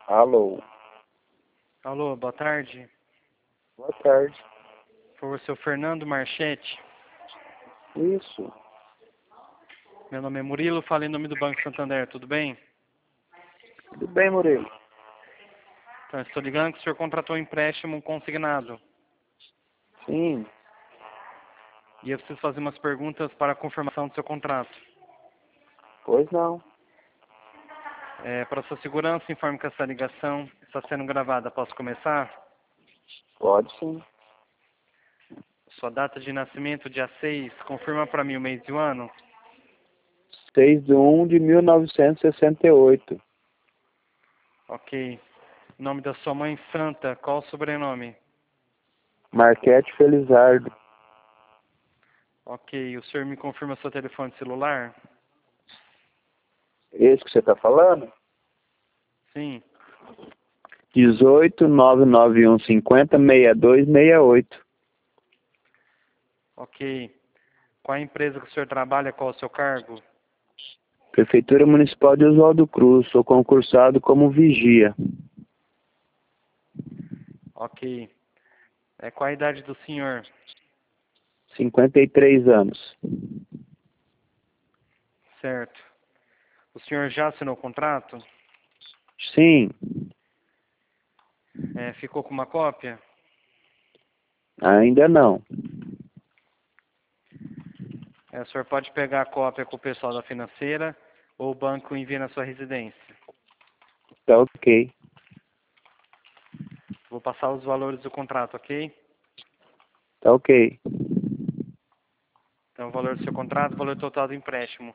Alô, Alô, boa tarde. boa tarde. Por o seu Fernando Marchetti. Isso, Meu nome é Murilo, falo em nome do Banco Santander, tudo bem? tudo bem, Murilo? Então, estou ligando que o senhor contratou um empréstimo consignado. Sim, E eu preciso fazer umas perguntas para a confirmação do seu contrato. pois não. Para sua segurança, informe que essa ligação está sendo gravada. Posso começar? Pode sim. Sua data de nascimento, dia 6, confirma para mim o mês e o ano. 6/1/1968. Ok. Nome da sua mãe, Santa, qual o sobrenome? Marquete Felizardo. Ok. O senhor me confirma seu telefone celular? Esse que você está falando? Sim. 18 99150 6268. Ok. Qual a empresa que o senhor trabalha? Qual o seu cargo? Prefeitura Municipal de Oswaldo Cruz. Sou concursado como vigia. Ok. Qual a idade do senhor? 53 anos. Certo. O senhor já assinou o contrato? Sim, Ficou com uma cópia? ainda não. O senhor pode pegar a cópia com o pessoal da financeira ou o banco envia na sua residência. Tá ok. Vou passar os valores do contrato, ok? Tá ok. Então, o valor do seu contrato, o valor total do empréstimo,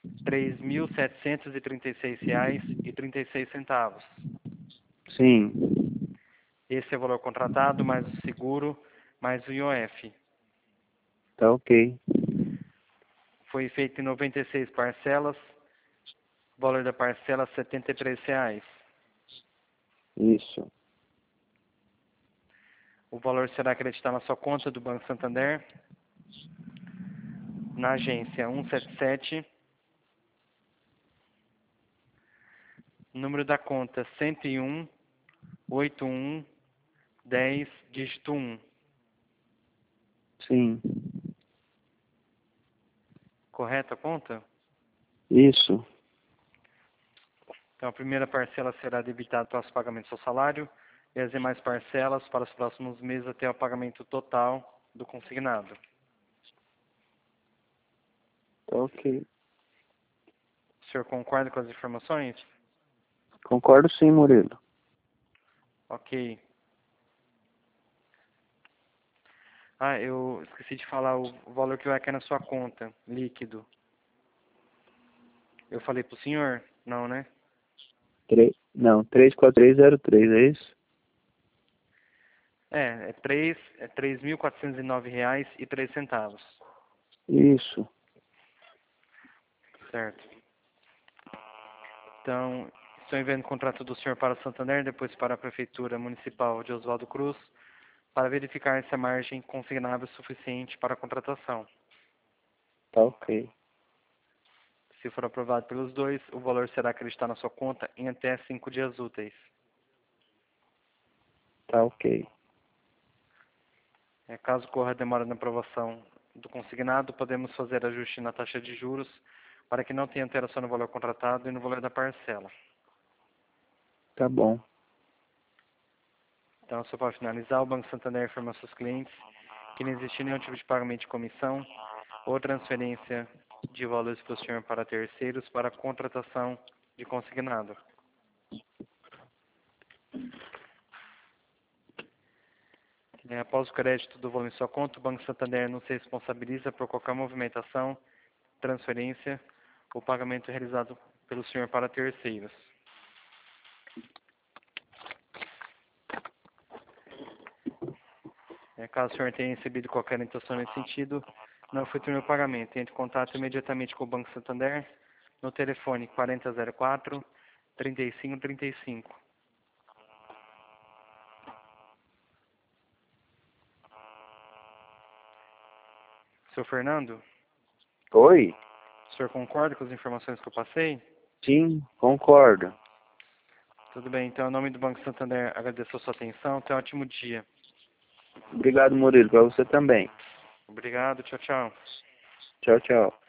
R$ 3.736,36. Sim, Esse é o valor contratado, mais o seguro, mais o IOF. tá ok. Foi feito em 96 parcelas, o valor da parcela R$ 73. Isso. O valor será acreditado na sua conta do Banco Santander, na agência 177, número da conta 101-81-10, dígito 1. Sim. Correto a conta? Isso. Então, a primeira parcela será debitada para os pagamentos do seu salário e as demais parcelas para os próximos meses até o pagamento total do consignado. Tá ok. O senhor concorda com as informações? Concordo sim, Murilo. Ok. Eu esqueci de falar o valor que vai cair na sua conta, líquido. Eu falei para o senhor? Não, né? Não, 34303, é isso? É R$ 3.409,03. Isso. Certo. Então, estou enviando o contrato do senhor para o Santander, depois para a Prefeitura Municipal de Oswaldo Cruz, para verificar se a margem consignável é suficiente para a contratação. Tá ok. Se for aprovado pelos dois, o valor será acreditado na sua conta em até 5 dias úteis. Tá ok. Caso ocorra demora na aprovação do consignado, podemos fazer ajuste na taxa de juros para que não tenha alteração no valor contratado e no valor da parcela. Tá bom. Então, só para finalizar, o Banco Santander informa aos seus clientes que não existe nenhum tipo de pagamento de comissão ou transferência de valores para o senhor para terceiros para a contratação de consignado. Após o crédito do valor em sua conta, o Banco Santander não se responsabiliza por qualquer movimentação, transferência ou pagamento realizado pelo senhor para terceiros. Caso o senhor tenha recebido qualquer intenção nesse sentido, não efetue o pagamento. Entre em contato imediatamente com o Banco Santander no telefone 4004-3535. Seu Fernando, Oi? o senhor concorda com as informações que eu passei? Sim, concordo. Tudo bem, então, em nome do Banco Santander, agradeço a sua atenção. Tenha um ótimo dia. Obrigado, Murilo. Para você também. Obrigado, tchau, tchau. Tchau, tchau.